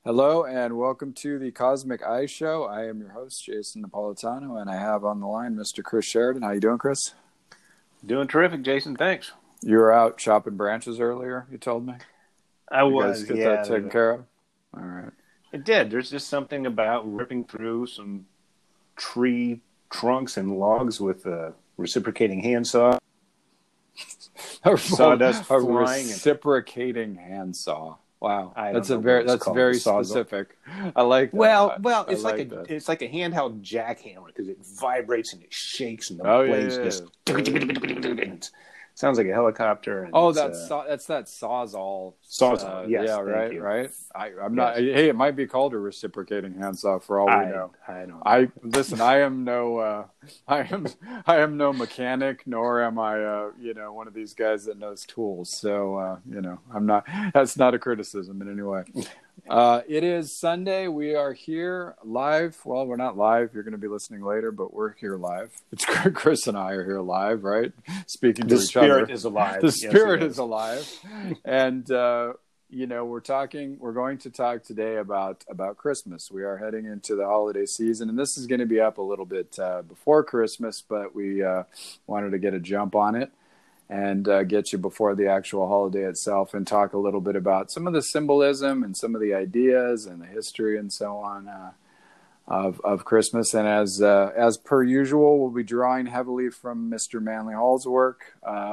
Hello and welcome to the Cosmic Eye Show. I am your host, Jason Napolitano, and I have on the line Mr. Chris Sheridan. How you doing, Chris? Doing terrific, Jason. Thanks. You were out chopping branches earlier, you told me? I You was, guys get yeah. that taken care of? All right. It did. There's just something about ripping through some tree trunks and logs with a reciprocating handsaw. Sawdust A flying. reciprocating handsaw. Wow, that's very Sawzall. specific. I like that. Well, I it's like that. it's like a handheld jackhammer because it vibrates and it shakes and the blades just it sounds like a helicopter. And that's that Sawzall. Sawzall, yes. Yeah, right, you. right. I'm not. Hey, it might be called a reciprocating handsaw for all we know. I don't know. I am no. I am no mechanic, nor am I. One of these guys that knows tools. So I'm not. That's not a criticism in any way. It is Sunday. We are here live. Well, we're not live. You're going to be listening later, but we're here live. It's Chris and I are here live, right? Speaking to each other. The spirit is alive. The spirit is alive. And, we're going to talk today about Christmas. We are heading into the holiday season, and this is going to be up a little bit before Christmas, but we wanted to get a jump on it and get you before the actual holiday itself and talk a little bit about some of the symbolism and some of the ideas and the history and so on of Christmas. And as per usual, we'll be drawing heavily from Mr. Manly Hall's work,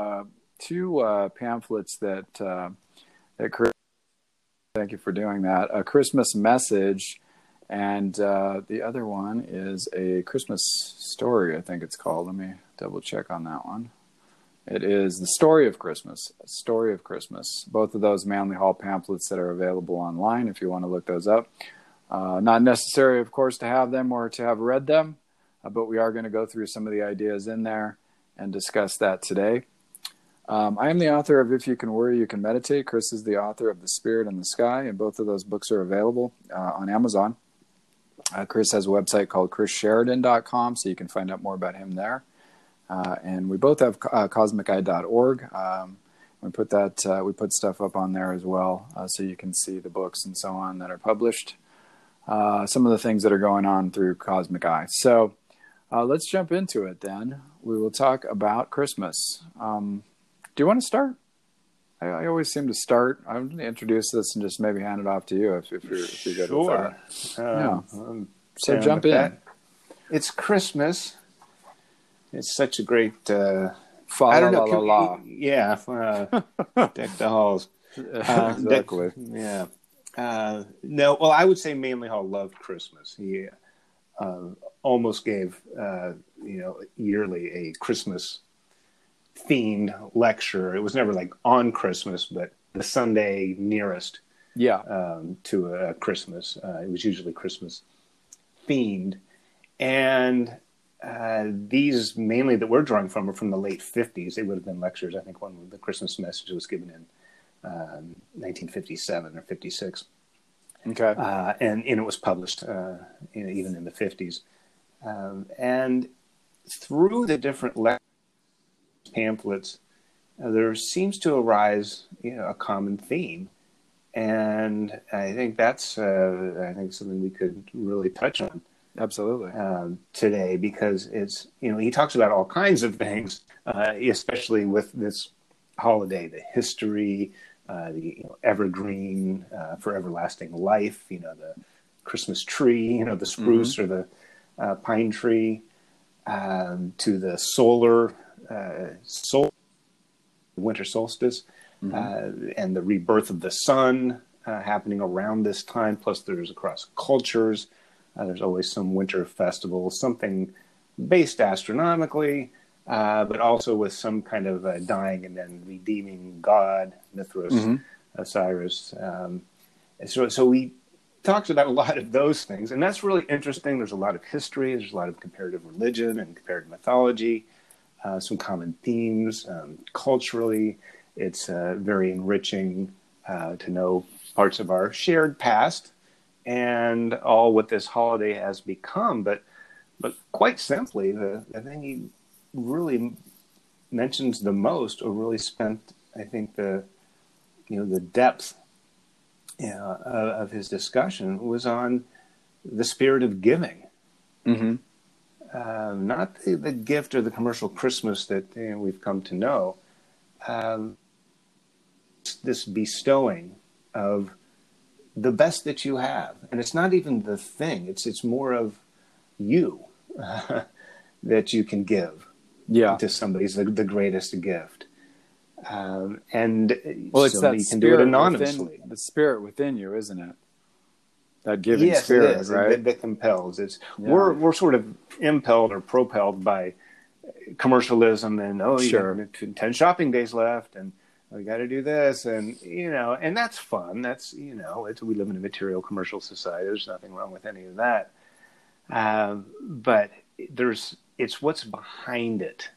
two pamphlets that Chris, thank you for doing that, A Christmas Message, and the other one is A Christmas Story, I think it's called. Let me double check on that one. It is The Story of Christmas, A Story of Christmas. Both of those Manly Hall pamphlets that are available online if you want to look those up. Not necessary, of course, to have them or to have read them, but we are going to go through some of the ideas in there and discuss that today. I am the author of If You Can Worry, You Can Meditate. Chris is the author of The Spirit in the Sky, and both of those books are available on Amazon. Chris has a website called chrissheridan.com, so you can find out more about him there. And we both have cosmiceye.org. We put stuff up on there as well, so you can see the books and so on that are published. Some of the things that are going on through Cosmic Eye. So let's jump into it then. We will talk about Christmas. Do you want to start? I always seem to start. I'm going to introduce this and just maybe hand it off to you if you're good with that. Sure. So jump in. That. It's Christmas. It's such a great. I don't know. Yeah, deck the halls. Exactly. Yeah. No. Well, I would say Manly Hall loved Christmas. He almost gave yearly a Christmas themed lecture. It was never like on Christmas, but the Sunday nearest. To a Christmas. It was usually Christmas themed, and. These mainly that we're drawing from are from the late 50s. They would have been lectures. I think one of the Christmas message was given in 1957 or 56. Okay. And it was published even in the 50s. And through the different pamphlets, there seems to arise a common theme. And I think that's something we could really touch on. Absolutely. Today, because it's, he talks about all kinds of things, especially with this holiday, the history, the evergreen for everlasting life, the Christmas tree, the spruce or the pine tree, to the solar winter solstice, and the rebirth of the sun happening around this time. Plus, there's across cultures. There's always some winter festival, something based astronomically, but also with some kind of dying and then redeeming god, Mithras, Osiris. So we talked about a lot of those things, and that's really interesting. There's a lot of history. There's a lot of comparative religion and comparative mythology, some common themes. Culturally, it's very enriching to know parts of our shared past, and all what this holiday has become. But quite simply, the thing he really mentions the most, or really spent, I think, the depth of his discussion was on the spirit of giving. Mm-hmm. Not the gift or the commercial Christmas that we've come to know. This bestowing of the best that you have, and it's not even the thing; it's more of you that you can give to somebody. Is the greatest gift, and well, it's so that you can do it anonymously. the spirit within you, isn't it? That giving Yes, spirit, it is. right? That compels. We're sort of impelled or propelled by commercialism, and you got 10 shopping days left, and we got to do this, and and that's fun. That's we live in a material commercial society. There's nothing wrong with any of that, but it's what's behind it.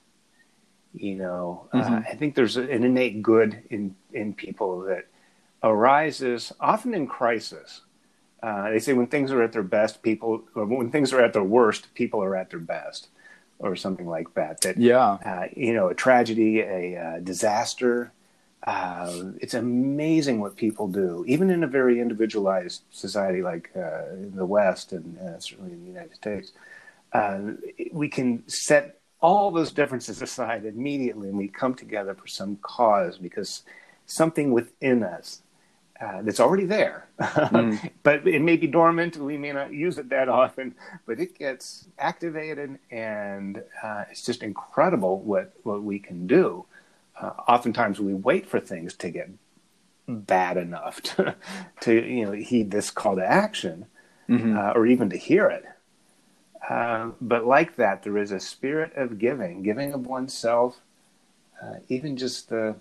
I think there's an innate good in people that arises often in crisis. They say when things are at their best, or when things are at their worst, people are at their best, or something like that. A tragedy, a disaster. It's amazing what people do, even in a very individualized society like in the West and certainly in the United States. We can set all those differences aside immediately, and we come together for some cause because something within us that's already there, but it may be dormant. We may not use it that often, but it gets activated, and it's just incredible what we can do. Oftentimes, we wait for things to get bad enough to heed this call to action, or even to hear it. But like that, there is a spirit of giving of oneself, even just the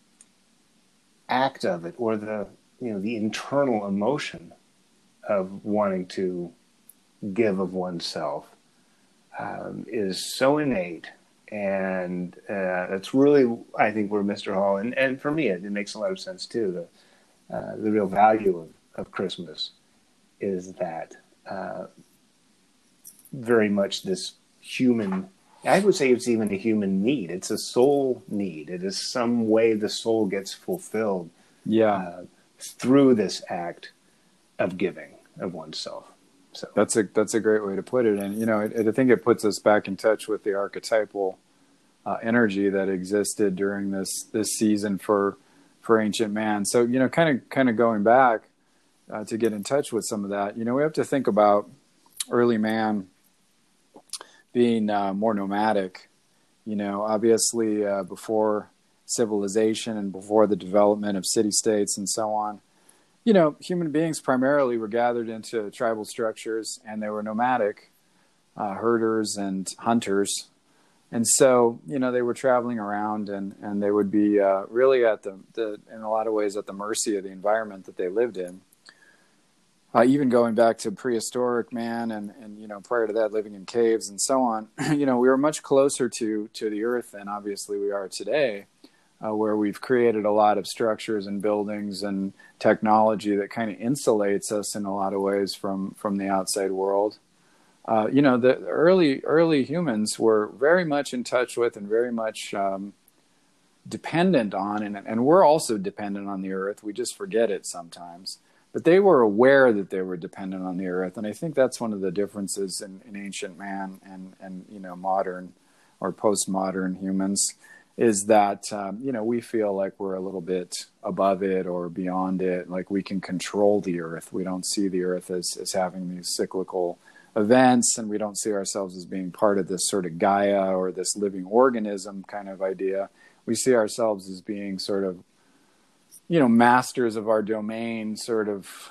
act of it, or the internal emotion of wanting to give of oneself is so innate. And that's really, I think, where Mr. Hall, and for me, it makes a lot of sense too. The real value of Christmas is that very much this human, I would say it's even a human need. It's a soul need. It is some way the soul gets fulfilled through this act of giving of oneself. So that's a great way to put it. And, I think it puts us back in touch with the archetypal energy that existed during this season for ancient man. So, kind of going back to get in touch with some of that, we have to think about early man being more nomadic, obviously before civilization and before the development of city-states and so on. Human beings primarily were gathered into tribal structures, and they were nomadic, herders and hunters. And so, they were traveling around, and they would be really at in a lot of ways, at the mercy of the environment that they lived in. Even going back to prehistoric man and prior to that, living in caves and so on, we were much closer to the earth than obviously we are today, where we've created a lot of structures and buildings and technology that kind of insulates us in a lot of ways from the outside world. The early humans were very much in touch with and very much dependent on, and we're also dependent on the earth. We just forget it sometimes. But they were aware that they were dependent on the earth, and I think that's one of the differences in ancient man and modern or postmodern humans, is that we feel like we're a little bit above it or beyond it, like we can control the earth. We don't see the earth as having these cyclical events, and we don't see ourselves as being part of this sort of Gaia or this living organism kind of idea. We see ourselves as being sort of masters of our domain, sort of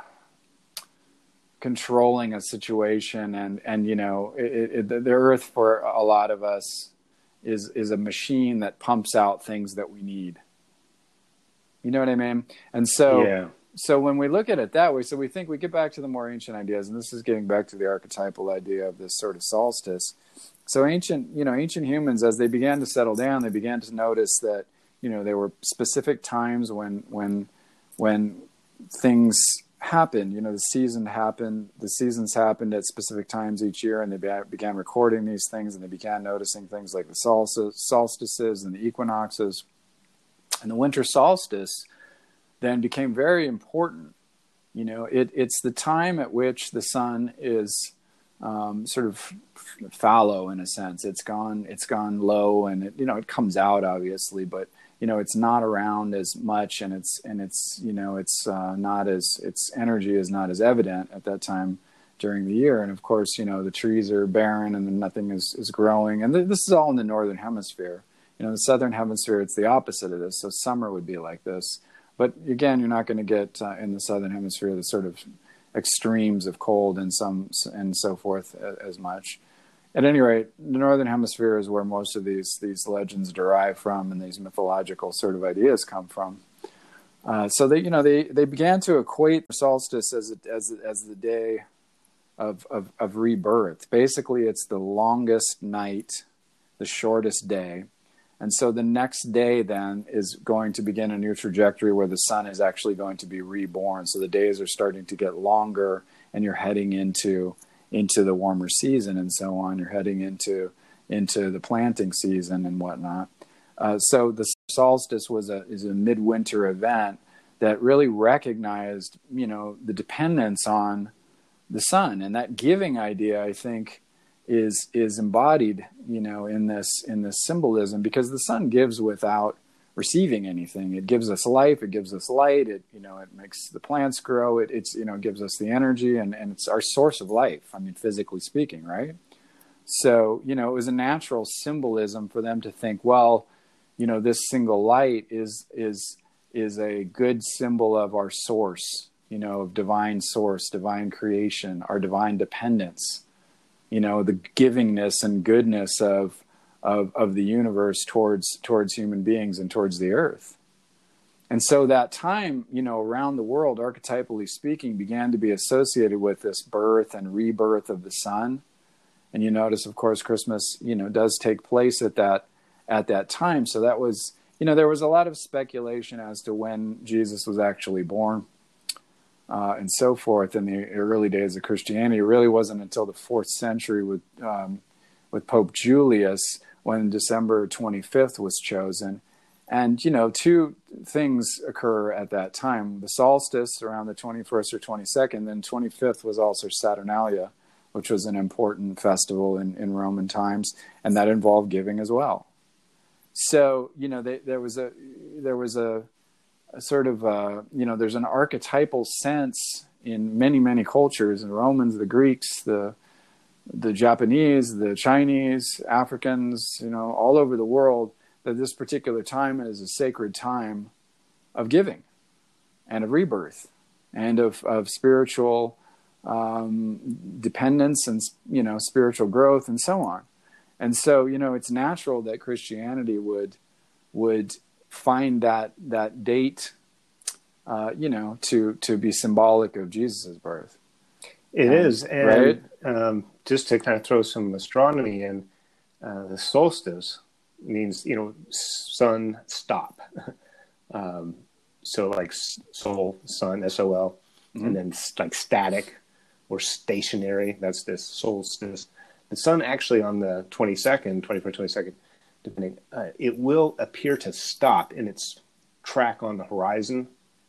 controlling a situation, and the earth for a lot of us is a machine that pumps out things that we need. You know what I mean? And so when we look at it that way, so we think we get back to the more ancient ideas, and this is getting back to the archetypal idea of this sort of solstice. So ancient humans, as they began to settle down, they began to notice that there were specific times when things happened. The seasons happened at specific times each year, and they began recording these things, and they began noticing things like the solstices and the equinoxes. And the winter solstice then became very important It's the time at which the sun is sort of fallow in a sense. It's gone low, and it comes out obviously, but it's not around as much, and it's not as, its energy is not as evident at that time during the year. And of course, the trees are barren and nothing is growing. And this is all in the northern hemisphere. The southern hemisphere, it's the opposite of this. So summer would be like this. But again, you're not going to get in the southern hemisphere the sort of extremes of cold and so forth as much. At any rate, the northern hemisphere is where most of these legends derive from, and these mythological sort of ideas come from. So they began to equate solstice as the day of rebirth. Basically, it's the longest night, the shortest day. And so the next day then is going to begin a new trajectory where the sun is actually going to be reborn. So the days are starting to get longer, and you're heading into the warmer season and so on. You're heading into the planting season and whatnot. So the solstice is a midwinter event that really recognized, the dependence on the sun. And that giving idea, I think, is embodied, in this symbolism, because the sun gives without receiving anything. It gives us life, it gives us light, it makes the plants grow, it gives us the energy, and it's our source of life, physically speaking, right? So, it was a natural symbolism for them to think, well, this single light is a good symbol of our source, of divine source, divine creation, our divine dependence, the givingness and goodness of the universe towards human beings and towards the earth. And so that time, around the world, archetypally speaking, began to be associated with this birth and rebirth of the sun. And you notice, of course, Christmas, does take place at that time. So that was, there was a lot of speculation as to when Jesus was actually born. And so forth in the early days of Christianity. It really wasn't until the 4th century with Pope Julius when December 25th was chosen. And, two things occur at that time. The solstice around the 21st or 22nd, then 25th was also Saturnalia, which was an important festival in Roman times, and that involved giving as well. So, there was a sort of, there's an archetypal sense in many, many cultures, the Romans, the Greeks, the Japanese, the Chinese, Africans, all over the world, that this particular time is a sacred time of giving and of rebirth and of spiritual dependence and, spiritual growth and so on. And so, it's natural that Christianity would find that date, to be symbolic of Jesus's birth. It is, and right? Just to kind of throw some astronomy in, the solstice means sun stop. So like sol, sun, SOL, mm-hmm. and then like static or stationary. That's this solstice. The sun actually on the 21st, 22nd. Depending, it will appear to stop in its track on the horizon,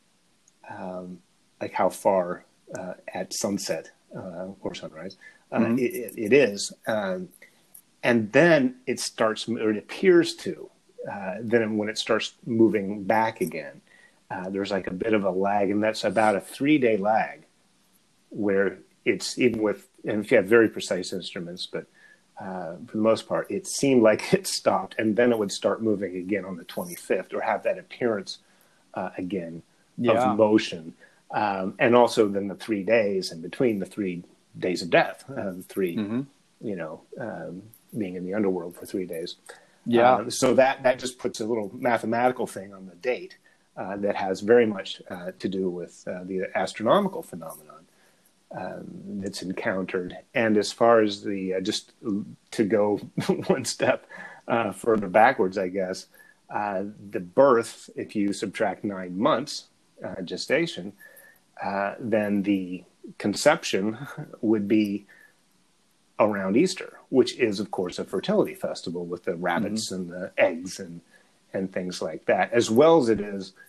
like how far at sunset or sunrise mm-hmm. it is, and then it starts, or it appears to. Then when it starts moving back again, there's like a bit of a lag, and that's about a 3-day lag, where it's even with, and if you have very precise instruments, but for the most part, it seemed like it stopped, and then it would start moving again on the 25th, or have that appearance again of motion. And also then the 3 days in between, the 3 days of death, the three, mm-hmm. Being in the underworld for 3 days. Yeah. So that just puts a little mathematical thing on the date that has very much to do with the astronomical phenomenon that's encountered. And as far as the just to go one step further backwards, I guess, the birth, if you subtract 9 months gestation, then the conception would be around Easter, which is, of course, a fertility festival with the rabbits mm-hmm. and the eggs and things like that, as well as it is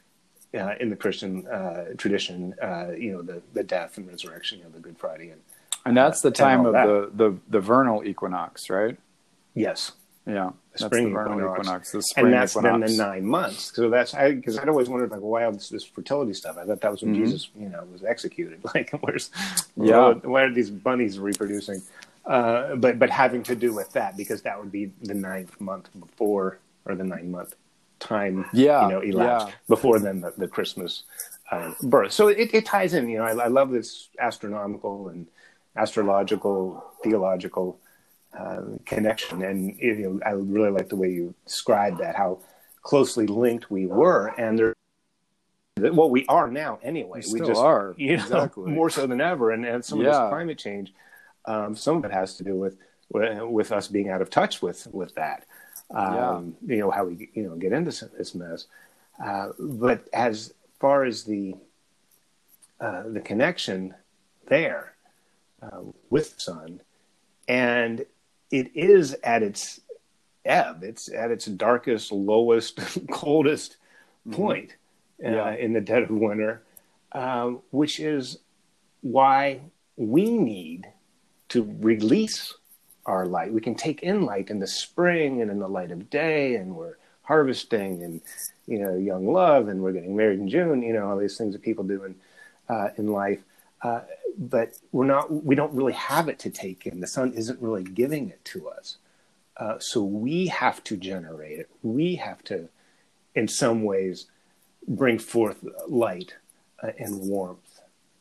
in the Christian tradition, the death and resurrection of the Good Friday, and that's the time of that. the vernal equinox, right? Yes. Yeah, the spring equinox, the spring and that's equinox. Then the 9 months. So that's because I'd always wondered, like, why all this fertility stuff? I thought that was when Jesus, was executed. Like, why are these bunnies reproducing? But having to do with that, because that would be the 9th month before, or the 9-month time, elapsed before then the Christmas birth. So it ties in. I love this astronomical and astrological, theological connection, and I really like the way you described that, how closely linked we were, and what we are now anyway. We just are, exactly, more so than ever, and some of this climate change, some of it has to do with us being out of touch with that. How we get into this mess, but as far as the connection there with the sun, and it is at its ebb. It's at its darkest, lowest, coldest point in the dead of winter, which is why we need to release our light. We can take in light in the spring and in the light of day, and we're harvesting and young love, and we're getting married in June. All these things that people do in life. But we don't really have it to take in. The sun isn't really giving it to us. So we have to generate it. We have to, in some ways, bring forth light and warmth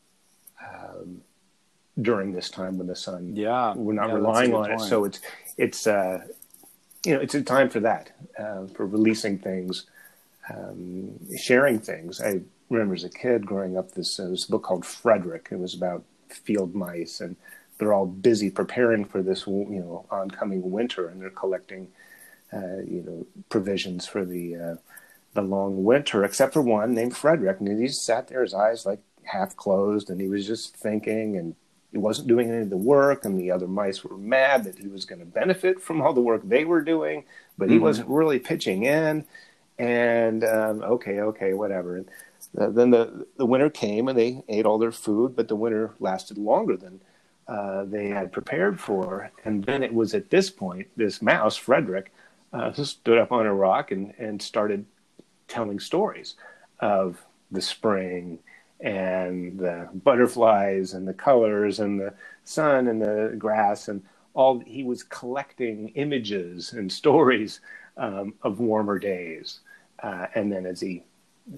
during this time when the sun, we're not relying on it. So it's a time for that, for releasing things, sharing things. I remember as a kid growing up, this book called Frederick. It was about field mice, and they're all busy preparing for this, oncoming winter, and they're collecting, provisions for the long winter, except for one named Frederick. And he sat there, his eyes like half closed, and he was just thinking, and he wasn't doing any of the work. And the other mice were mad that he was going to benefit from all the work they were doing, but he wasn't really pitching in. And okay, whatever. And then the winter came, and they ate all their food, but the winter lasted longer than they had prepared for. And then it was at this point, this mouse, Frederick, stood up on a rock and started telling stories of the spring and the butterflies and the colors and the sun and the grass and all. He was collecting images and stories of warmer days. And then as he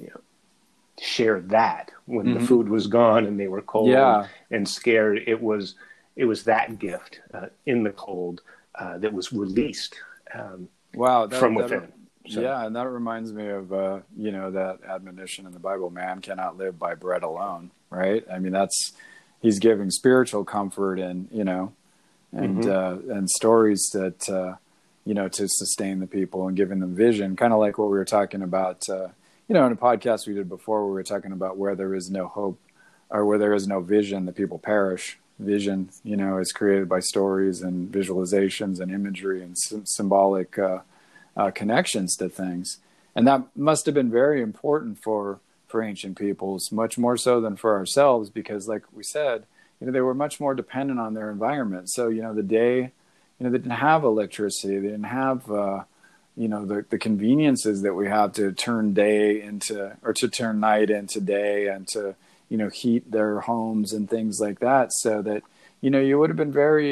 shared that when the food was gone and they were cold and scared, it was that gift in the cold that was released from within. So. Yeah, and that reminds me of that admonition in the Bible: man cannot live by bread alone, right? I mean, he's giving spiritual comfort and and stories that to sustain the people and giving them vision, kind of like what we were talking about in a podcast we did before, where we were talking about where there is no hope or where there is no vision, the people perish. Vision, is created by stories and visualizations and imagery and symbolic connections to things. And that must have been very important for ancient peoples, much more so than for ourselves, because like we said, they were much more dependent on their environment. So, the day, they didn't have electricity. They didn't have, the conveniences that we have to turn to turn night into day and to, heat their homes and things like that. So that, you would have been very,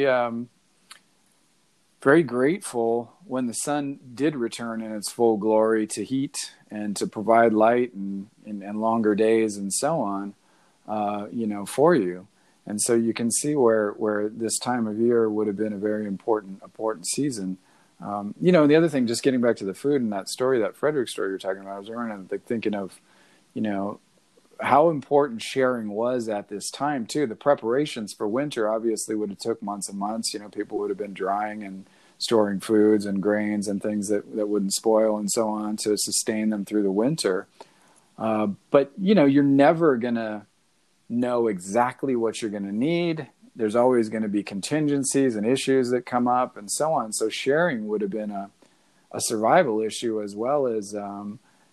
very grateful when the sun did return in its full glory to heat and to provide light and longer days and so on, for you. And so you can see where this time of year would have been a very important season. And the other thing, just getting back to the food and that story, that Frederick story you're talking about, I was thinking of, how important sharing was at this time too. The preparations for winter obviously would have took months and months. People would have been drying and storing foods and grains and things that wouldn't spoil and so on to sustain them through the winter. But you're never gonna know exactly what you're gonna need. There's always going to be contingencies and issues that come up and so on. So sharing would have been a survival issue as well as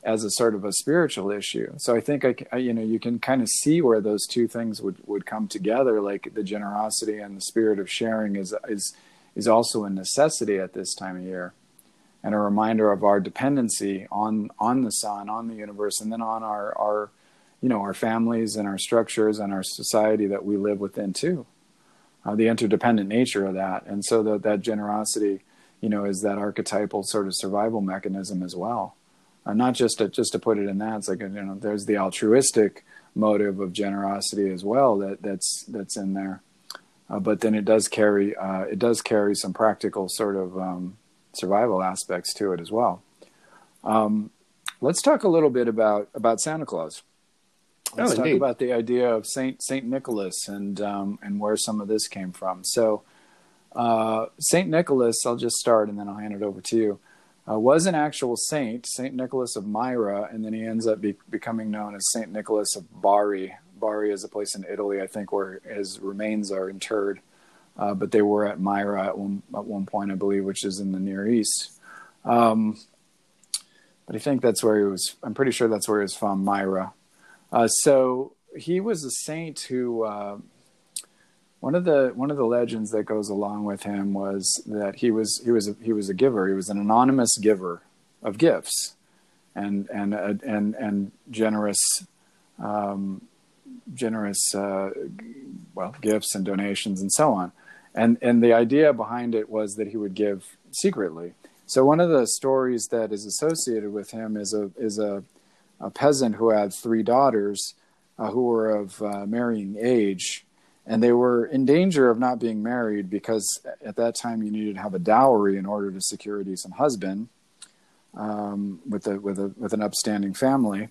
as a sort of a spiritual issue. So I think you can kind of see where those two things would come together. Like the generosity and the spirit of sharing is also a necessity at this time of year, and a reminder of our dependency on the sun, on the universe, and then on our families and our structures and our society that we live within too. The interdependent nature of that, and so that generosity, is that archetypal sort of survival mechanism as well. Not just to put it in that, it's like there's the altruistic motive of generosity as well that's in there, but then it does carry some practical sort of survival aspects to it as well. Let's talk a little bit about Santa Claus. Let's talk about the idea of Saint Nicholas and where some of this came from. So Saint Nicholas, I'll just start and then I'll hand it over to you. Was an actual saint, Saint Nicholas of Myra, and then he ends up becoming known as Saint Nicholas of Bari. Bari is a place in Italy, I think, where his remains are interred. But they were at Myra at one point, I believe, which is in the Near East. But I think that's where he was. I'm pretty sure that's where he was from, Myra. So he was a saint who. One of the legends that goes along with him was that he was a giver. He was an anonymous giver of gifts, and generous gifts and donations and so on. And the idea behind it was that he would give secretly. So one of the stories that is associated with him is a peasant who had 3 daughters who were of marrying age. And they were in danger of not being married because at that time you needed to have a dowry in order to secure a decent husband with an upstanding family.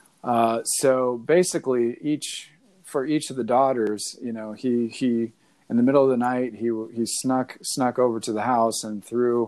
So basically, for each of the daughters, he in the middle of the night he snuck over to the house and threw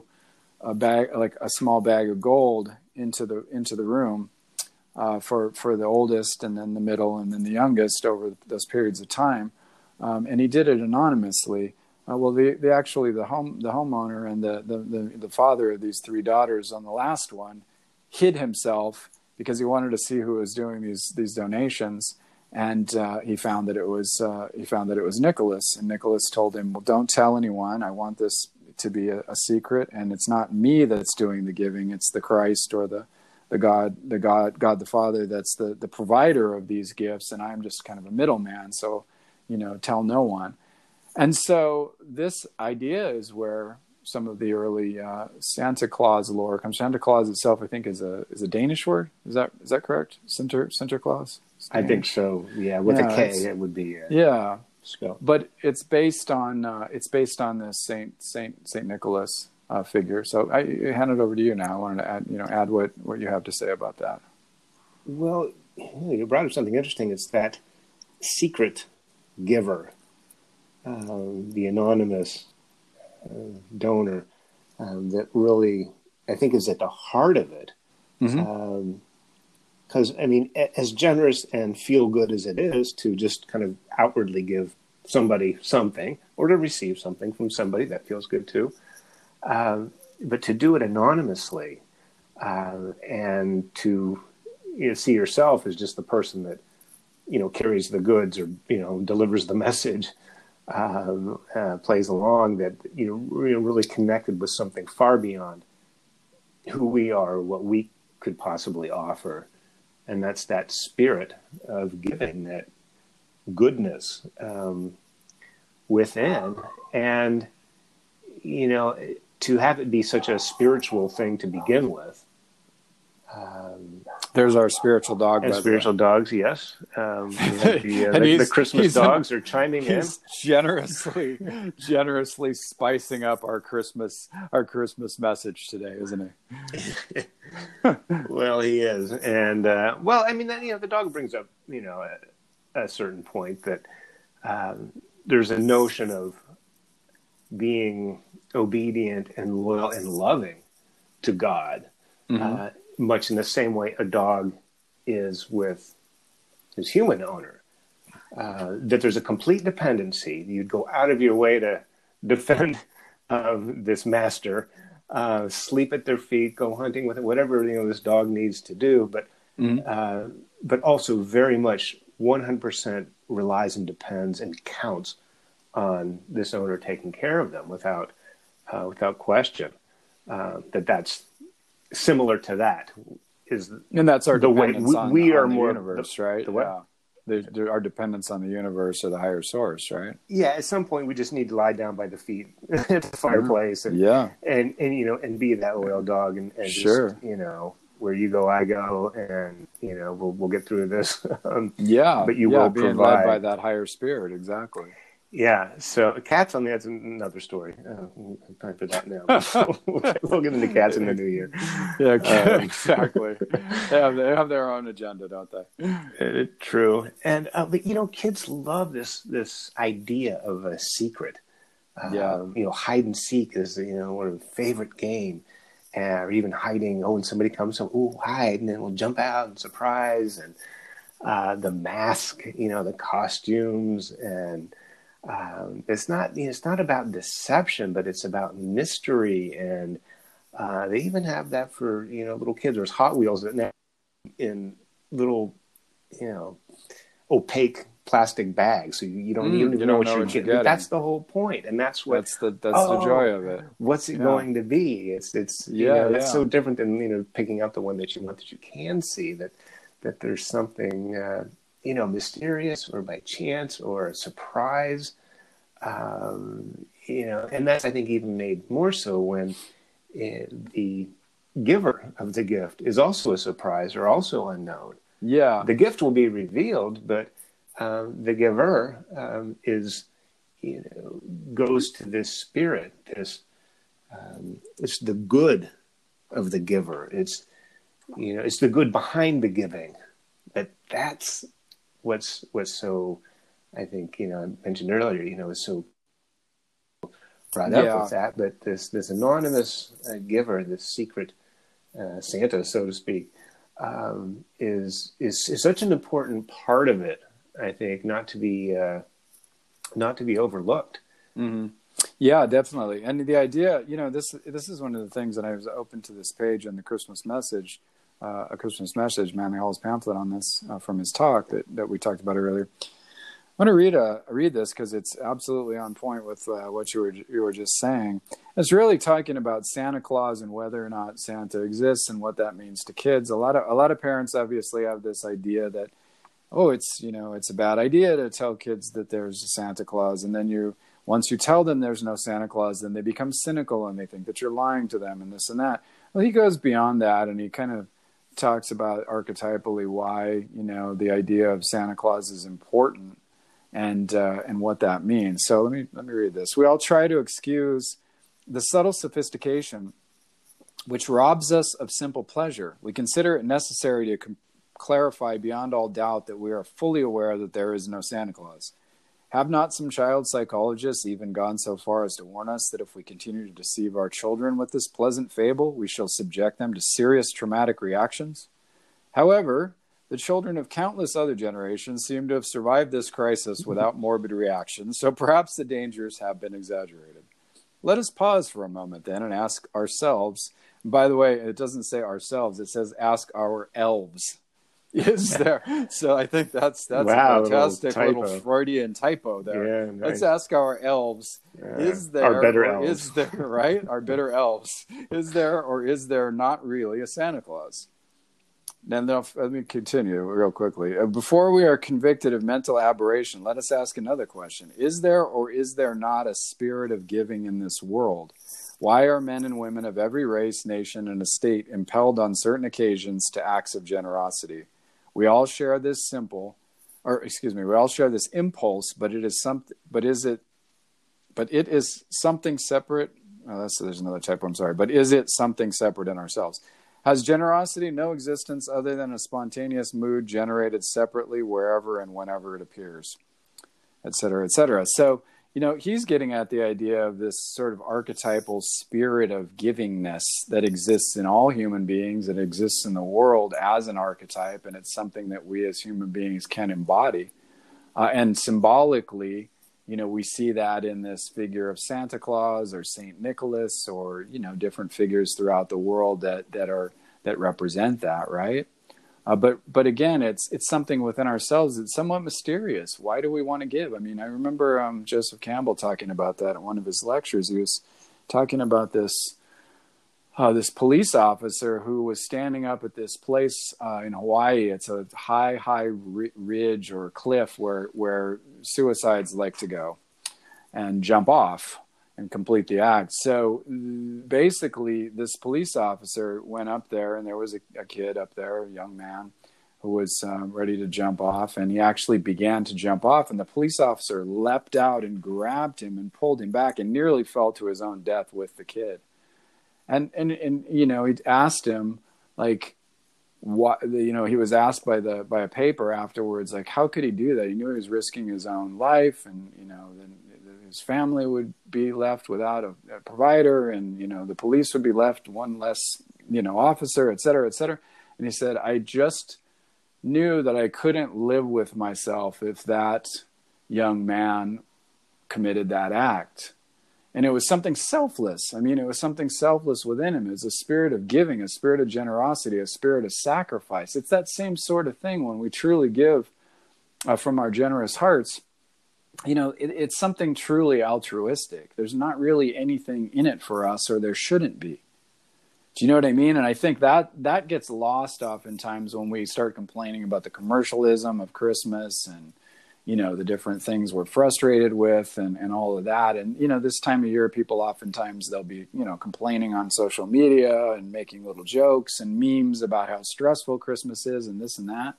a small bag of gold into the room for the oldest, and then the middle, and then the youngest over those periods of time. And he did it anonymously. The homeowner and the father of these 3 daughters on the last one hid himself because he wanted to see who was doing these donations, and he found that it was Nicholas. And Nicholas told him, "Well, don't tell anyone. I want this to be a secret, and it's not me that's doing the giving. It's the Christ or the God the Father that's the provider of these gifts, and I'm just kind of a middleman. So." Tell no one. And so this idea is where some of the early Santa Claus lore comes. Santa Claus itself, I think, is a Danish word. Is that correct? Sinterklaas? I think so. Yeah, with a K, it would be. Spell. But it's based on this Saint Nicholas figure. So I hand it over to you now. I wanted to add what you have to say about that. Well, you brought up something interesting. It's that secret giver, the anonymous donor, that really, I think, is at the heart of it. Because, as generous and feel good as it is to just kind of outwardly give somebody something or to receive something from somebody, that feels good too. But to do it anonymously and to see yourself as just the person that carries the goods or delivers the message, plays along, that really connected with something far beyond who we are, what we could possibly offer, and that's that spirit of giving, that goodness within, and to have it be such a spiritual thing to begin with. There's our spiritual dog. And spiritual dogs, yes. The Christmas dogs are chiming in. He's generously spicing up our Christmas message today, isn't he? Well, he is, and the dog brings up a certain point that there's a notion of being obedient and loyal and loving to God. Much in the same way a dog is with his human owner, that there's a complete dependency. You'd go out of your way to defend this master, sleep at their feet, go hunting with it, whatever this dog needs to do. But also very much 100% relies and depends and counts on this owner taking care of them without question. That's similar to that. And that's our dependence on we are the more universe, right? Our dependence on the universe or the higher source, right? Yeah, at some point we just need to lie down by the feet at the fireplace and be that loyal dog and sure. Just, where you go, I go, and we'll get through this. But you will being provide led by that higher spirit, exactly. Yeah, so cats, that's another story. Time for that now. We'll get into cats in the new year. Yeah, exactly. They have their own agenda, don't they? True. And but kids love this idea of a secret. Hide and seek is one of the favorite game, or even hiding. Oh, when somebody comes, hide, and then we'll jump out and surprise, and the mask, the costumes, and it's not about deception, but it's about mystery, and they even have that for little kids. There's Hot Wheels that now in little opaque plastic bags, so you don't even know what you're getting. That's the whole point, and that's the joy of it. What's it going to be? It's that's so different than picking up the one that you want, that you can see that there's something mysterious or by chance or a surprise, and that's, I think, even made more so when the giver of the gift is also a surprise or also unknown. Yeah, the gift will be revealed, but the giver goes to this spirit. It's the good of the giver. It's the good behind the giving. That's what's so, I think, I mentioned earlier, is so brought up with that. But this anonymous giver, this secret Santa, so to speak, is such an important part of it. I think not to be overlooked. Mm-hmm. Yeah, definitely. And the idea, this is one of the things that I was open to this page in the Christmas message. A Christmas message, Manly Hall's pamphlet on this from his talk that we talked about earlier. I want to read this because it's absolutely on point with what you were just saying. It's really talking about Santa Claus and whether or not Santa exists and what that means to kids. A lot of parents obviously have this idea that, it's a bad idea to tell kids that there's a Santa Claus, and then once you tell them there's no Santa Claus, then they become cynical and they think that you're lying to them and this and that. Well, he goes beyond that, and he kind of talks about archetypally why the idea of Santa Claus is important and what that means. So let me read this. We all try to excuse the subtle sophistication which robs us of simple pleasure. We consider it necessary to clarify beyond all doubt that we are fully aware that there is no Santa Claus. Have not some child psychologists even gone so far as to warn us that if we continue to deceive our children with this pleasant fable, we shall subject them to serious traumatic reactions? However, the children of countless other generations seem to have survived this crisis without morbid reactions, so perhaps the dangers have been exaggerated. Let us pause for a moment then and ask ourselves, by the way, it doesn't say ourselves, it says ask our elves. Is there? So I think that's a fantastic little Freudian typo there. Yeah, nice. Let's ask our elves. Is there our better elves? Is there, right? Our bitter elves. Is there or is there not really a Santa Claus? Then let me continue real quickly. Before we are convicted of mental aberration, let us ask another question. Is there or is there not a spirit of giving in this world? Why are men and women of every race, nation, and estate impelled on certain occasions to acts of generosity? We all share this impulse, but it is something separate. Oh, there's another typo. I'm sorry. But is it something separate in ourselves? Has generosity no existence other than a spontaneous mood generated separately wherever and whenever it appears, et cetera, et cetera? So, he's getting at the idea of this sort of archetypal spirit of givingness that exists in all human beings, that exists in the world as an archetype, and it's something that we as human beings can embody. And symbolically, we see that in this figure of Santa Claus or Saint Nicholas, or different figures throughout the world that represent that, right? But again, it's something within ourselves that's somewhat mysterious. Why do we want to give? I mean, I remember Joseph Campbell talking about that in one of his lectures. He was talking about this police officer who was standing up at this place in Hawaii. It's a high ridge or cliff where suicides like to go and jump off and complete the act. So basically, this police officer went up there, and there was a kid up there, a young man, who was ready to jump off, and he actually began to jump off, and the police officer leapt out and grabbed him and pulled him back and nearly fell to his own death with the kid. And he asked him, like, what, he was asked by a paper afterwards, like, how could he do that? He knew he was risking his own life, and then his family would be left without a provider, and the police would be left one less officer, et cetera, et cetera. And he said, I just knew that I couldn't live with myself if that young man committed that act. And it was something selfless. I mean, it was something selfless within him. It was a spirit of giving, a spirit of generosity, a spirit of sacrifice. It's that same sort of thing when we truly give from our generous hearts. It's something truly altruistic. There's not really anything in it for us, or there shouldn't be. Do you know what I mean? And I think that gets lost oftentimes when we start complaining about the commercialism of Christmas and, the different things we're frustrated with and all of that. And, this time of year, people oftentimes they'll be, complaining on social media and making little jokes and memes about how stressful Christmas is and this and that.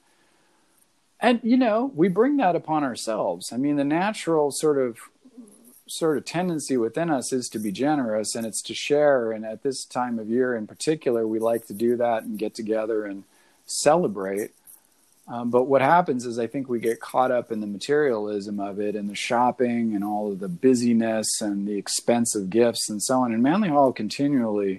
And, we bring that upon ourselves. I mean, the natural sort of tendency within us is to be generous, and it's to share. And at this time of year in particular, we like to do that and get together and celebrate. But what happens is I think we get caught up in the materialism of it and the shopping and all of the busyness and the expensive gifts and so on. And Manly Hall continually,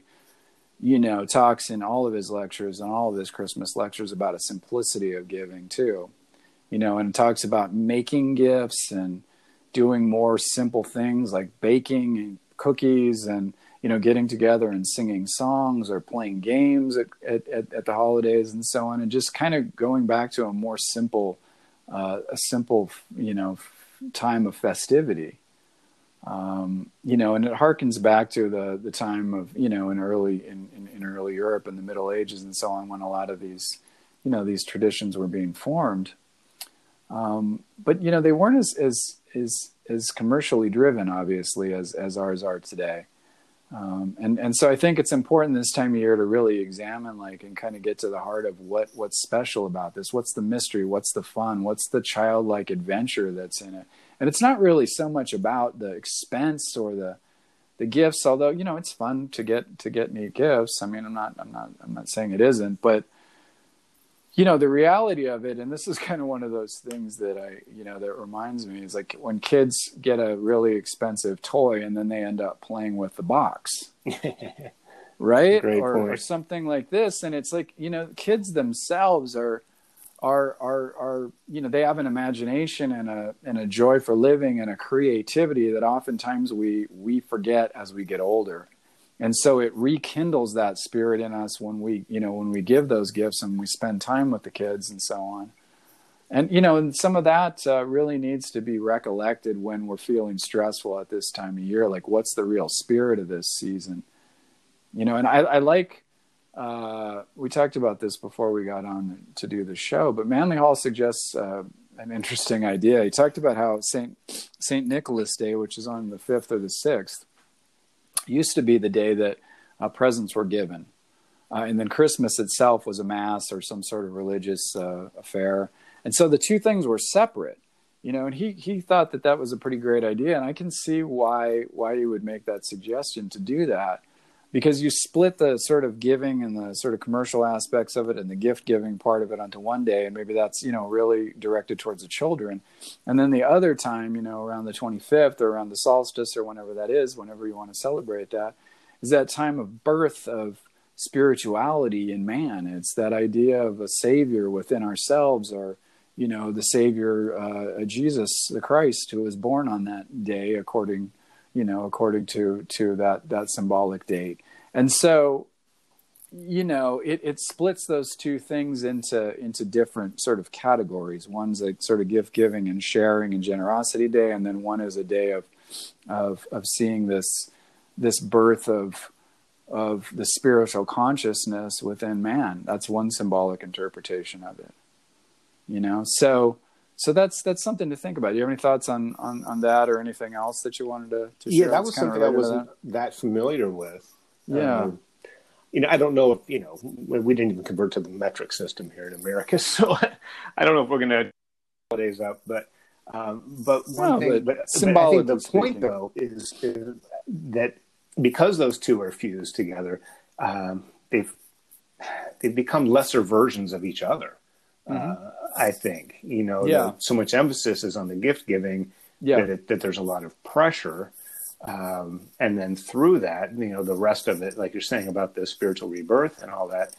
talks in all of his lectures and all of his Christmas lectures about a simplicity of giving too. And it talks about making gifts and doing more simple things like baking and cookies and, getting together and singing songs or playing games at the holidays and so on. And just kind of going back to a more simple, time of festivity. And it harkens back to the time of, in early Europe in the Middle Ages and so on, when a lot of these, these traditions were being formed. But they weren't as commercially driven, obviously, as ours are today. And so I think it's important this time of year to really examine, and kind of get to the heart of what's special about this. What's the mystery? What's the fun? What's the childlike adventure that's in it? And it's not really so much about the expense or the gifts, although, it's fun to get neat gifts. I mean, I'm not saying it isn't, but the reality of it, and this is kind of one of those things that that reminds me, is like when kids get a really expensive toy and then they end up playing with the box, right? Or something like this. And it's like, kids themselves are they have an imagination and a joy for living and a creativity that oftentimes we forget as we get older. And so it rekindles that spirit in us when we give those gifts and we spend time with the kids and so on. And, and some of that really needs to be recollected when we're feeling stressful at this time of year. Like, what's the real spirit of this season? And I like, we talked about this before we got on to do the show, but Manly Hall suggests an interesting idea. He talked about how Saint Nicholas Day, which is on the 5th or the 6th, used to be the day that presents were given. And then Christmas itself was a mass or some sort of religious affair. And so the two things were separate, and he thought that was a pretty great idea. And I can see why you would make that suggestion to do that, because you split the sort of giving and the sort of commercial aspects of it and the gift giving part of it onto one day. And maybe that's, really directed towards the children. And then the other time, around the 25th or around the solstice or whenever that is, whenever you want to celebrate that, is that time of birth of spirituality in man. It's that idea of a savior within ourselves, or, the Savior, Jesus, the Christ, who was born on that day, according to that symbolic date. And so, it splits those two things into different sort of categories. One's a sort of gift giving and sharing and generosity day, and then one is a day of seeing this birth of the spiritual consciousness within man. That's one symbolic interpretation of it. So that's something to think about. Do you have any thoughts on that, or anything else that you wanted to share? Yeah, that was something I wasn't that familiar with. Yeah. I don't know if, we didn't even convert to the metric system here in America, so I don't know if we're going to holidays up, but one thing, but I think the point though is that because those two are fused together, they've become lesser versions of each other. I think, so much emphasis is on the gift giving that there's a lot of pressure. And then through that, the rest of it, like you're saying about the spiritual rebirth and all that,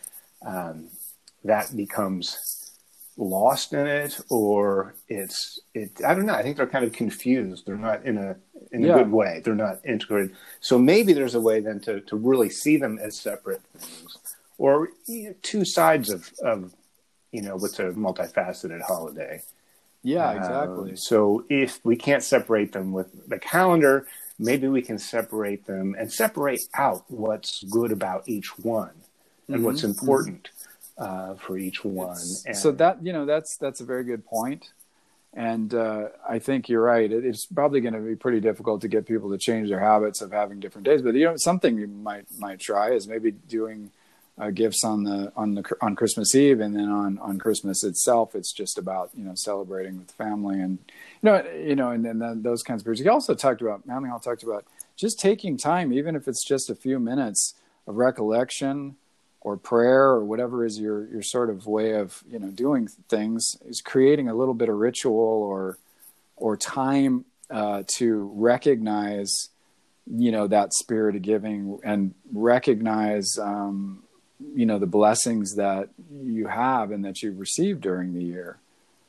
that becomes lost in it, or I don't know. I think they're kind of confused. They're not in a good way. They're not integrated. So maybe there's a way then to really see them as separate things, or two sides of what's a multifaceted holiday. Yeah, exactly. So if we can't separate them with the calendar, maybe we can separate them and separate out what's good about each one and what's important for each one. So that, that's a very good point. And I think you're right. It's probably going to be pretty difficult to get people to change their habits of having different days. But something you might try is maybe doing gifts on Christmas Eve, and then on Christmas itself, it's just about celebrating with family and and then those kinds of periods. He also talked about Manlinghall talked about just taking time, even if it's just a few minutes of recollection or prayer or whatever is your sort of way of doing things, is creating a little bit of ritual or time to recognize that spirit of giving and recognize the blessings that you have and that you've received during the year.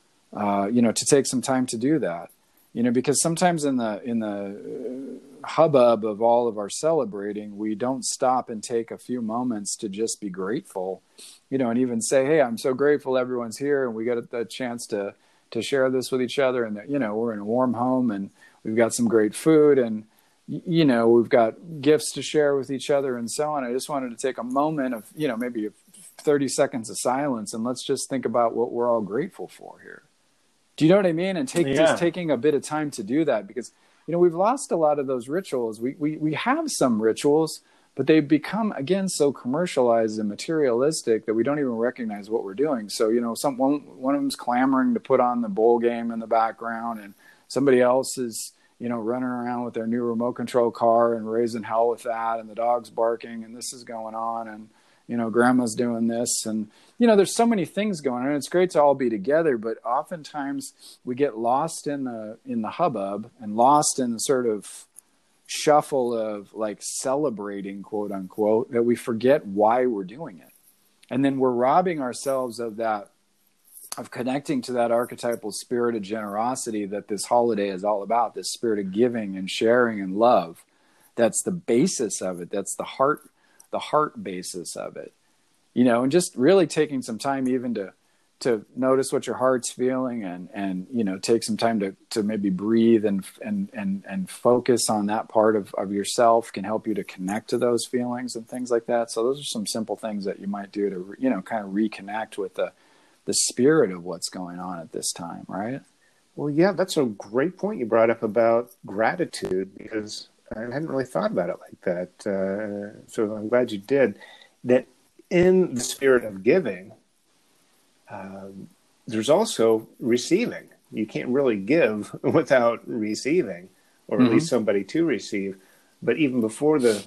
To take some time to do that, because sometimes in the hubbub of all of our celebrating, we don't stop and take a few moments to just be grateful, and even say, hey, I'm so grateful everyone's here and we got the chance to share this with each other, and that, we're in a warm home and we've got some great food and we've got gifts to share with each other and so on. I just wanted to take a moment of, maybe 30 seconds of silence, and let's just think about what we're all grateful for here. Do you know what I mean? And just taking a bit of time to do that, because, we've lost a lot of those rituals. We have some rituals, but they've become, again, so commercialized and materialistic that we don't even recognize what we're doing. So, one of them's clamoring to put on the bowl game in the background, and somebody else is, running around with their new remote control car and raising hell with that, and the dog's barking, and this is going on, and, grandma's doing this, and, there's so many things going on. It's great to all be together, but oftentimes we get lost in the hubbub and lost in the sort of shuffle of like celebrating, quote unquote, that we forget why we're doing it. And then we're robbing ourselves of connecting to that archetypal spirit of generosity that this holiday is all about, this spirit of giving and sharing and love. That's the basis of it. That's the heart basis of it, and just really taking some time even to notice what your heart's feeling and take some time to maybe breathe and focus on that part of yourself can help you to connect to those feelings and things like that. So those are some simple things that you might do to, kind of reconnect with the spirit of what's going on at this time, right? Well, yeah, that's a great point you brought up about gratitude, because I hadn't really thought about it like that. So I'm glad you did. That in the spirit of giving, there's also receiving. You can't really give without receiving, or at least somebody to receive. But even before the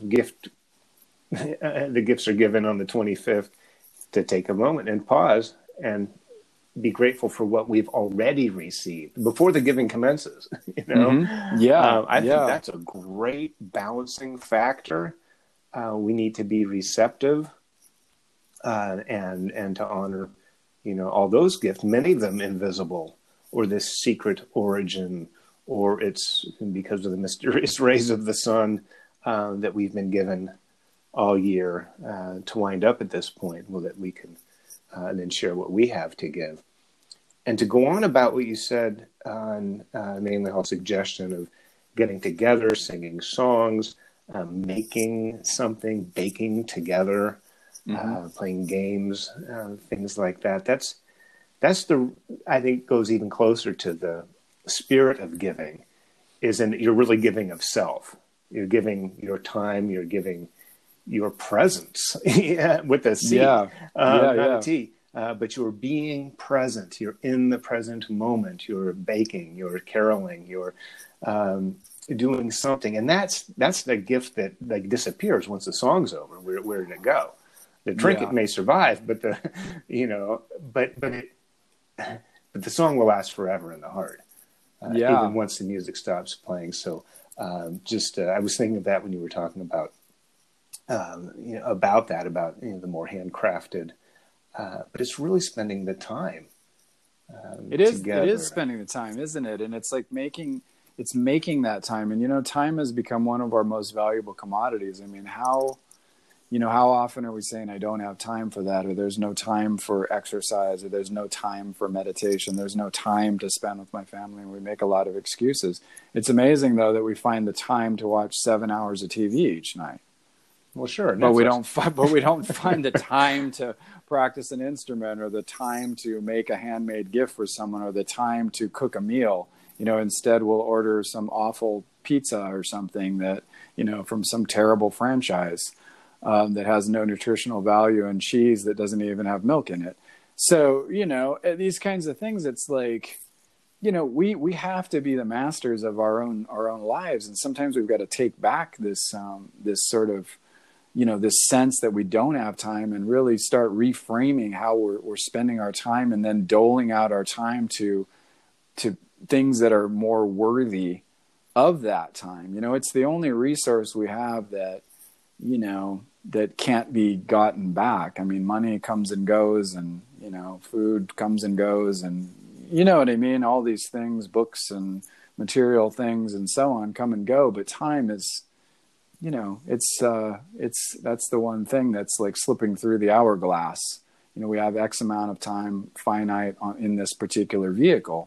gifts are given on the 25th, to take a moment and pause and be grateful for what we've already received before the giving commences. I think that's a great balancing factor. We need to be receptive and to honor all those gifts, many of them invisible, or this secret origin, or it's because of the mysterious rays of the sun that we've been given all year to wind up at this point, well, that we can then share what we have to give. And to go on about what you said on Manly Hall's suggestion of getting together, singing songs, making something, baking together, playing games, things like that. That's I think goes even closer to the spirit of giving, you're really giving of self. You're giving your time, you're giving your presence with a C, not a T. But you're being present. You're in the present moment. You're baking. You're caroling. You're doing something, and that's the gift that like disappears once the song's over. Where did it go? The trinket may survive, but but the song will last forever in the heart, even once the music stops playing. So, I was thinking of that when you were talking about about the more handcrafted. But it's really spending the time. Together. It is spending the time, isn't it? And it's like making that time. And time has become one of our most valuable commodities. I mean, how often are we saying I don't have time for that, or there's no time for exercise, or there's no time for meditation, there's no time to spend with my family, and we make a lot of excuses. It's amazing though that we find the time to watch 7 hours of TV each night. Well, sure, but we don't find the time to practice an instrument, or the time to make a handmade gift for someone, or the time to cook a meal. Instead we'll order some awful pizza or something that from some terrible franchise that has no nutritional value, and cheese that doesn't even have milk in it. So these kinds of things. It's like we have to be the masters of our own lives, and sometimes we've got to take back this sort of this sense that we don't have time, and really start reframing how we're spending our time, and then doling out our time to things that are more worthy of that time. It's the only resource we have that can't be gotten back. I mean, money comes and goes, and food comes and goes, and you know what I mean? All these things, books and material things and so on, come and go, but time is that's the one thing that's like slipping through the hourglass. We have X amount of time finite in this particular vehicle.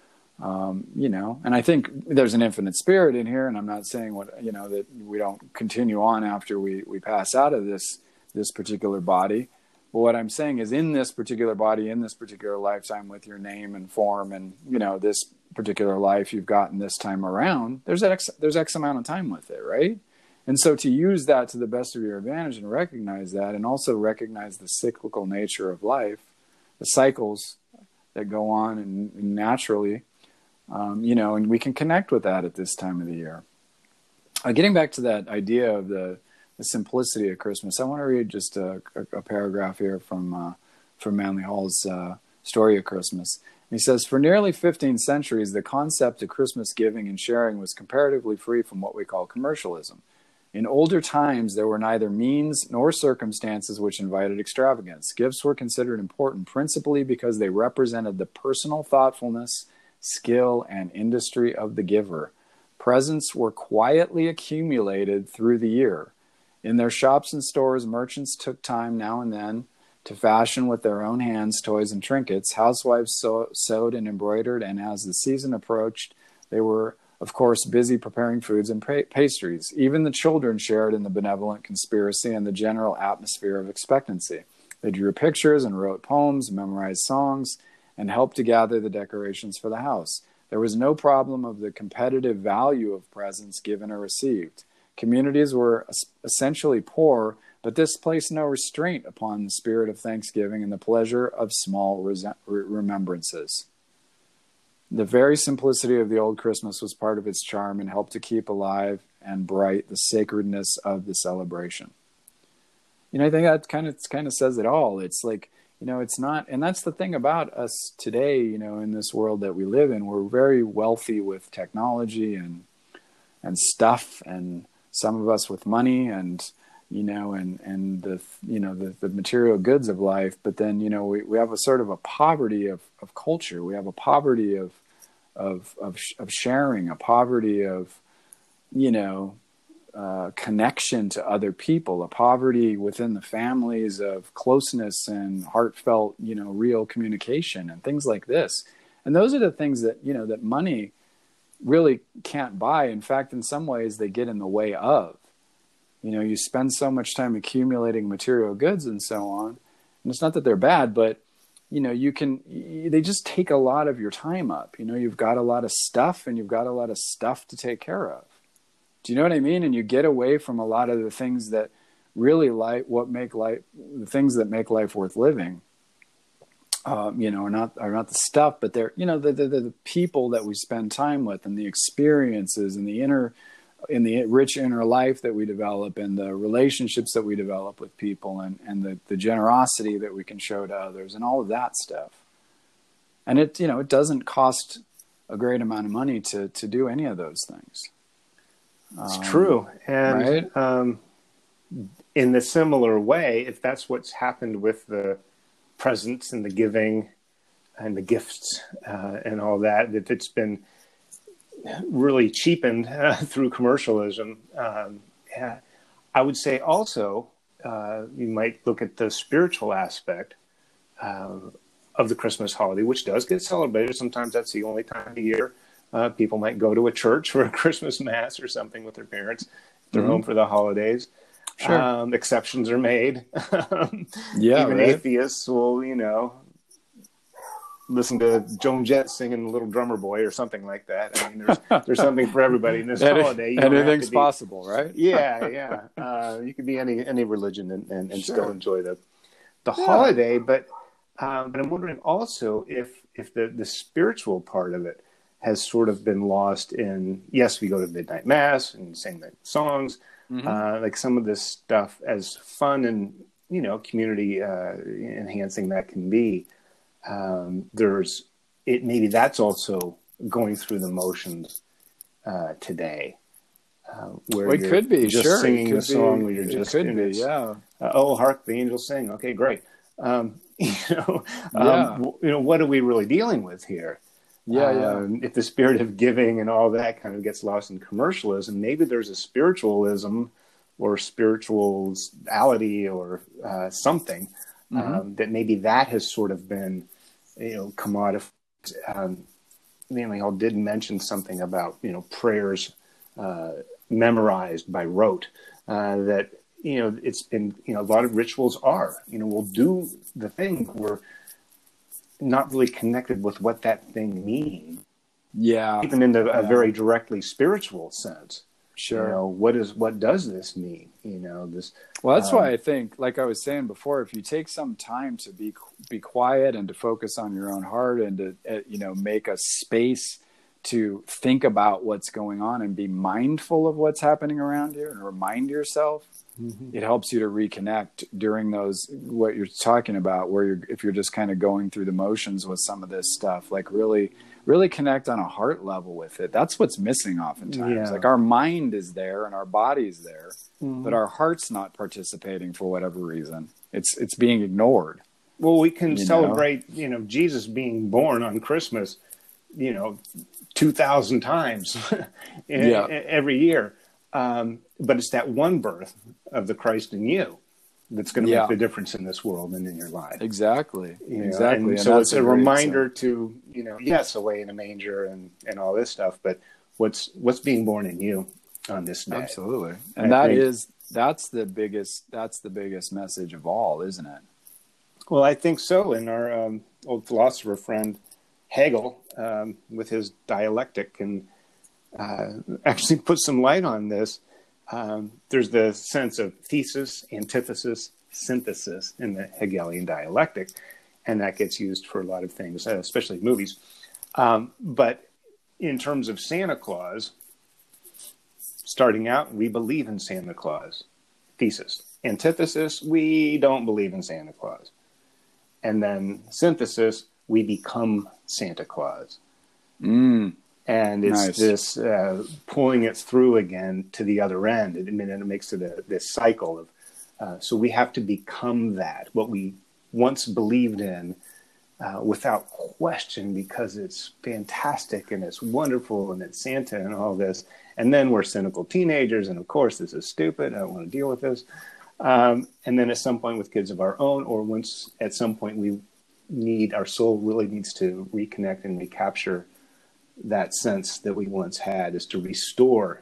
And I think there's an infinite spirit in here, and I'm not saying that we don't continue on after we pass out of this particular body. But what I'm saying is, in this particular body, in this particular lifetime, with your name and form, and this particular life you've gotten this time around, there's X amount of time with it, right? And so to use that to the best of your advantage, and recognize that, and also recognize the cyclical nature of life, the cycles that go on and naturally, and we can connect with that at this time of the year. Getting back to that idea of the simplicity of Christmas, I want to read just a paragraph here from Manly Hall's Story of Christmas. He says, for nearly 15 centuries, the concept of Christmas giving and sharing was comparatively free from what we call commercialism. In older times, there were neither means nor circumstances which invited extravagance. Gifts were considered important principally because they represented the personal thoughtfulness, skill, and industry of the giver. Presents were quietly accumulated through the year. In their shops and stores, merchants took time now and then to fashion with their own hands toys and trinkets. Housewives sewed and embroidered, and as the season approached, they were, of course, busy preparing foods and pastries. Even the children shared in the benevolent conspiracy and the general atmosphere of expectancy. They drew pictures and wrote poems, memorized songs, and helped to gather the decorations for the house. There was no problem of the competitive value of presents given or received. Communities were essentially poor, but this placed no restraint upon the spirit of thanksgiving and the pleasure of small remembrances. The very simplicity of the old Christmas was part of its charm and helped to keep alive and bright the sacredness of the celebration. I think that kind of says it all. It's like, it's not, and that's the thing about us today, in this world that we live in. We're very wealthy with technology and stuff, and some of us with money, and and the material goods of life. But then, we have a sort of a poverty of culture. We have a poverty of sharing, a poverty of, connection to other people, a poverty within the families of closeness and heartfelt, real communication and things like this. And those are the things that, that money really can't buy. In fact, in some ways they get in the way of. You spend so much time accumulating material goods and so on. And it's not that they're bad, but they just take a lot of your time up. You've got a lot of stuff and you've got a lot of stuff to take care of. Do you know what I mean? And you get away from a lot of the things that really the things that make life worth living, are not the stuff, but they're, the people that we spend time with and the experiences and the rich inner life that we develop and the relationships that we develop with people and the generosity that we can show to others and all of that stuff. And it doesn't cost a great amount of money to do any of those things. It's true. And right? In the similar way, if that's what's happened with the presents and the giving and the gifts and all that it's been really cheapened through commercialism. I would say also you might look at the spiritual aspect of the Christmas holiday, which does get celebrated. Sometimes that's the only time of year. People might go to a church for a Christmas mass or something with their parents if they're home for the holidays. Sure. Exceptions are made. Even atheists will, listen to Joan Jett singing "Little Drummer Boy" or something like that. I mean, there's something for everybody in this holiday. Anything's possible, right? Yeah. You could be any religion and sure. Still enjoy the holiday. But I'm wondering also if the spiritual part of it has sort of been lost in. Yes, we go to midnight mass and sing the songs. Mm-hmm. Like some of this stuff, as fun and community enhancing that can be. Maybe that's also going through the motions today, where it could be just singing a song where you're just could be, oh, hark the angels sing. Okay, great. What are we really dealing with here? If the spirit of giving and all that kind of gets lost in commercialism, maybe there's a spiritualism or spirituality or something that maybe that has sort of been commodified. Hall did mention something about prayers memorized by rote. That it's been a lot of rituals are we'll do the thing, we're not really connected with what that thing means. Yeah, even in a very directly spiritual sense. Sure. What does this mean? This. Well, that's why I think, like I was saying before, if you take some time to be quiet and to focus on your own heart and to make a space to think about what's going on and be mindful of what's happening around you and remind yourself, it helps you to reconnect during those, what you're talking about, where if you're just kind of going through the motions with some of this stuff, like really connect on a heart level with it. That's what's missing oftentimes. Yeah. Like our mind is there and our body's there, but our heart's not participating for whatever reason. It's being ignored. Well, we can celebrate, Jesus being born on Christmas, 2,000 times every year. But it's that one birth of the Christ in you that's going to make the difference in this world and in your life. Exactly. Exactly. And so it's a reminder to, yes, away in a manger and all this stuff, but what's being born in you on this day. Absolutely. And that's the biggest message of all, isn't it? Well, I think so. And our old philosopher friend Hegel, with his dialectic, can actually put some light on this. There's the sense of thesis, antithesis, synthesis in the Hegelian dialectic, and that gets used for a lot of things, especially movies. But in terms of Santa Claus, starting out, we believe in Santa Claus. Thesis. Antithesis, we don't believe in Santa Claus. And then synthesis, we become Santa Claus. And it's this pulling it through again to the other end. It makes it this cycle So we have to become that, what we once believed in, without question, because it's fantastic and it's wonderful and it's Santa and all this. And then we're cynical teenagers, and of course this is stupid. I don't want to deal with this. And then at some point with kids of our own, or once at some point our soul really needs to reconnect and recapture that sense that we once had, is to restore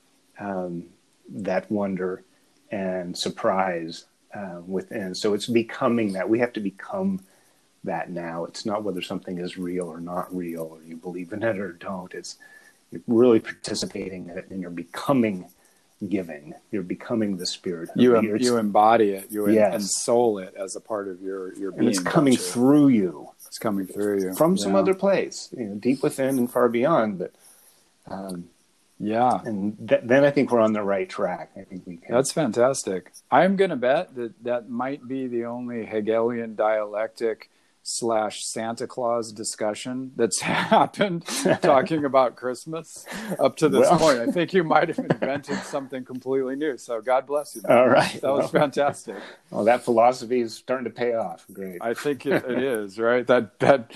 that wonder and surprise within. So it's becoming that. We have to become that now. It's not whether something is real or not real, or you believe in it or don't. It's you're really participating in it, and you're becoming giving. You're becoming the spirit. You embody it. You ensoul it as a part of your being. And it's coming through you. It's coming through you from some other place, deep within and far beyond. But and then I think we're on the right track. I think we can. That's fantastic. I'm going to bet that might be the only Hegelian dialectic / Santa Claus discussion that's happened talking about Christmas up to this point. I think you might have invented something completely new. So God bless you, man. All right. That was fantastic. Well, that philosophy is starting to pay off. Great. I think it is, right? That's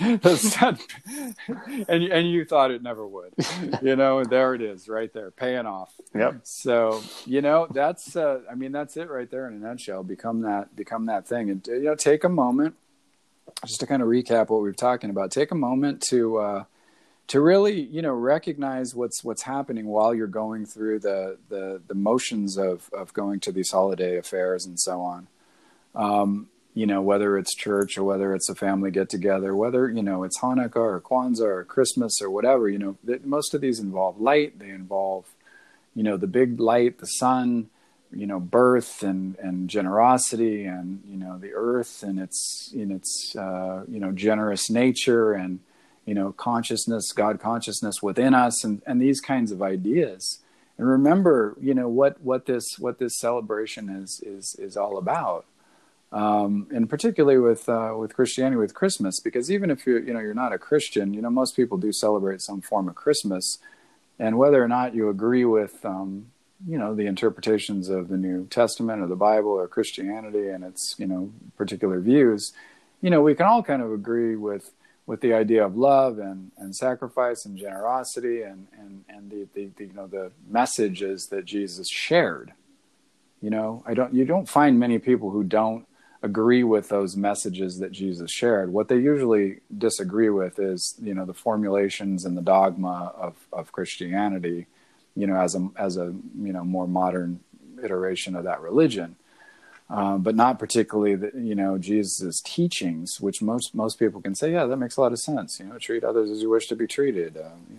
and you thought it never would, and there it is right there, paying off. Yep. So, that's, that's it right there in a nutshell. Become that thing, and, take a moment. Just to kind of recap what we were talking about, take a moment to really, recognize what's happening while you're going through the motions of going to these holiday affairs and so on. Whether it's church or whether it's a family get together, whether, it's Hanukkah or Kwanzaa or Christmas or whatever, most of these involve light. They involve, the big light, the sun, birth and generosity, and the earth and its generous nature, and consciousness, God consciousness within us, and these kinds of ideas. And remember, what this celebration is all about, and particularly with Christianity, with Christmas, because even if you're not a Christian, most people do celebrate some form of Christmas, and whether or not you agree with the interpretations of the New Testament or the Bible or Christianity and its, particular views, we can all kind of agree with the idea of love and sacrifice and generosity and the messages that Jesus shared. You don't find many people who don't agree with those messages that Jesus shared. What they usually disagree with is, the formulations and the dogma of Christianity, as a more modern iteration of that religion, but not particularly Jesus' teachings, which most people can say, yeah, that makes a lot of sense. Treat others as you wish to be treated.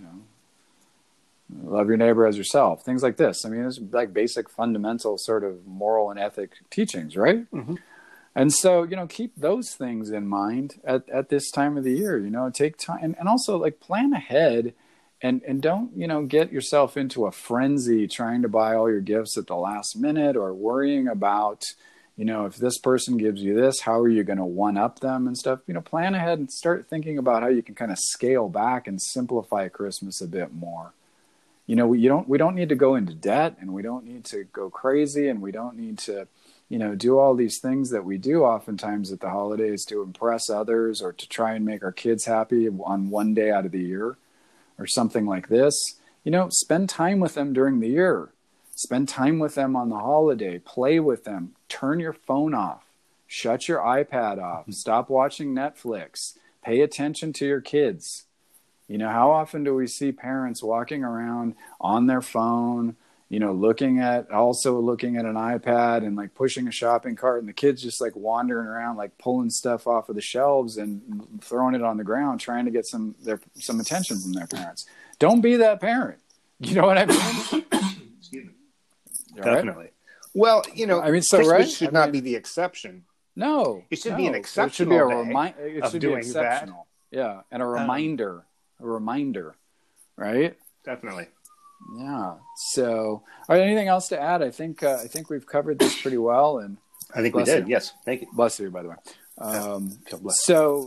Love your neighbor as yourself. Things like this. It's like basic, fundamental sort of moral and ethic teachings, right? Mm-hmm. And so, keep those things in mind at this time of the year. Take time and also like plan ahead. And don't, get yourself into a frenzy trying to buy all your gifts at the last minute, or worrying about, if this person gives you this, how are you going to one-up them and stuff? Plan ahead and start thinking about how you can kind of scale back and simplify Christmas a bit more. We don't need to go into debt, and we don't need to go crazy, and we don't need to, do all these things that we do oftentimes at the holidays to impress others or to try and make our kids happy on one day out of the year, or something like this. Spend time with them during the year. Spend time with them on the holiday. Play with them. Turn your phone off. Shut your iPad off. Stop watching Netflix. Pay attention to your kids. How often do we see parents walking around on their phone, looking at an iPad and like pushing a shopping cart, and the kids just like wandering around, like pulling stuff off of the shelves and throwing it on the ground, trying to get some attention from their parents. Don't be that parent. You know what I mean? Excuse me. Definitely. Right? Well, Christmas should not be the exception. No, it should be an exceptional day. It should be exceptional. That. Yeah, and a reminder, right? Definitely. Yeah. So, all right, anything else to add? I think we've covered this pretty well, and I think we did. Yes. Thank you. Bless you, by the way. So,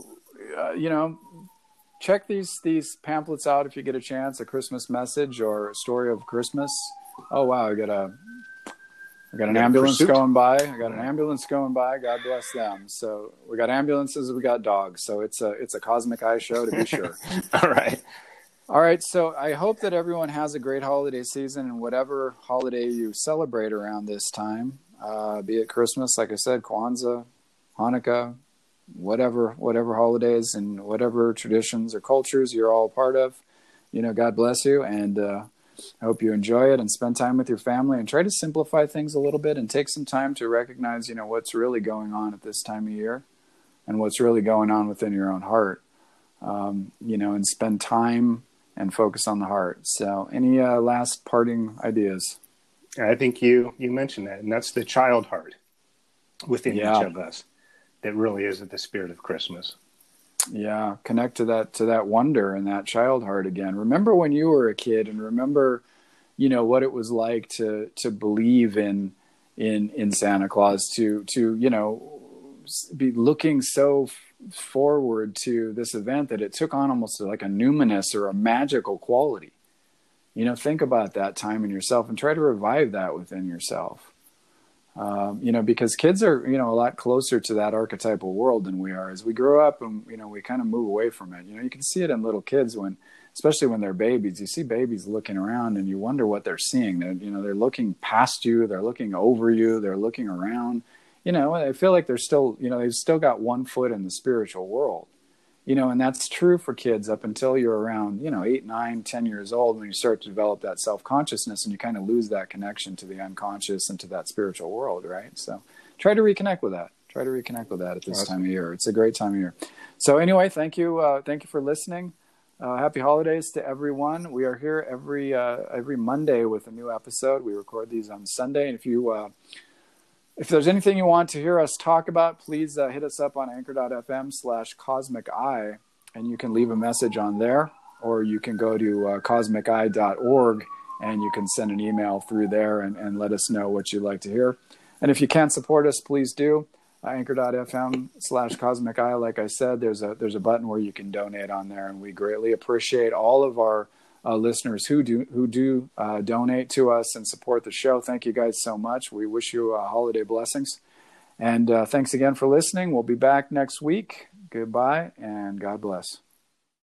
check these pamphlets out if you get a chance. A Christmas Message or Story of Christmas. Oh wow, I I got an ambulance going by. God bless them. So we got ambulances, we got dogs. So it's a Cosmic Eye show, to be sure. All right. All right. So I hope that everyone has a great holiday season, and whatever holiday you celebrate around this time, be it Christmas, like I said, Kwanzaa, Hanukkah, whatever holidays and whatever traditions or cultures you're all a part of, God bless you. And I hope you enjoy it and spend time with your family and try to simplify things a little bit and take some time to recognize, what's really going on at this time of year and what's really going on within your own heart, and spend time and focus on the heart. So any last parting ideas? I think you mentioned that, and that's the child heart within each of us that really is at the spirit of Christmas. Yeah, connect to that wonder and that child heart again. Remember when you were a kid, and remember, what it was like to believe in Santa Claus, to be looking so forward to this event that it took on almost like a numinous or a magical quality. Think about that time in yourself and try to revive that within yourself. Because kids are, a lot closer to that archetypal world than we are. As we grow up and, we kind of move away from it. You can see it in little kids especially when they're babies. You see babies looking around and you wonder what they're seeing. They're looking past you. They're looking over you. They're looking around. I feel like they're still, they've still got one foot in the spiritual world. And that's true for kids up until you're around, 8, 9, 10 years old, when you start to develop that self-consciousness and you kind of lose that connection to the unconscious and to that spiritual world, right? So try to reconnect with that. At this time of year. It's a great time of year. So anyway, thank you. Thank you for listening. Happy holidays to everyone. We are here every Monday with a new episode. We record these on Sunday. And if there's anything you want to hear us talk about, please hit us up on anchor.fm/Cosmic Eye, and you can leave a message on there, or you can go to cosmiceye.org and you can send an email through there and let us know what you'd like to hear. And if you can't support us, please do. Anchor.fm/Cosmic Eye. Like I said, there's a button where you can donate on there, and we greatly appreciate all of our listeners who do donate to us and support the show. Thank you guys so much. We wish you holiday blessings. And thanks again for listening. We'll be back next week. Goodbye and God bless.